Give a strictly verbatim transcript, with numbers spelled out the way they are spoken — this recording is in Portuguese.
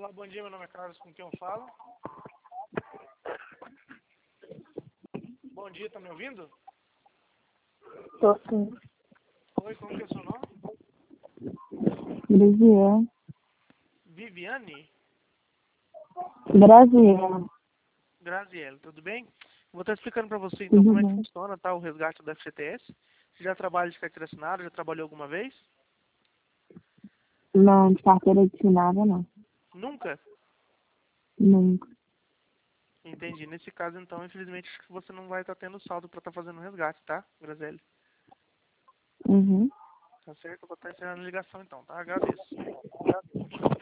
Olá, bom dia, meu nome é Carlos, com quem eu falo? Bom dia, tá me ouvindo? Tô sim. Oi, como que é o seu nome? Graziela. Viviane? Graziela. Graziele, tudo bem? Vou estar explicando para você então Tudo como é que bem. funciona, tá, o resgate do F G T S. Você já trabalha de carteira assinada, já trabalhou alguma vez? Não, de carteira assinada, não. Nunca? Nunca. Entendi. Nesse caso, então, infelizmente, acho que você não vai estar tendo saldo para estar fazendo o resgate, tá, Graziele? Uhum. Tá certo? Eu vou estar encerrando a ligação então, tá? Agradeço.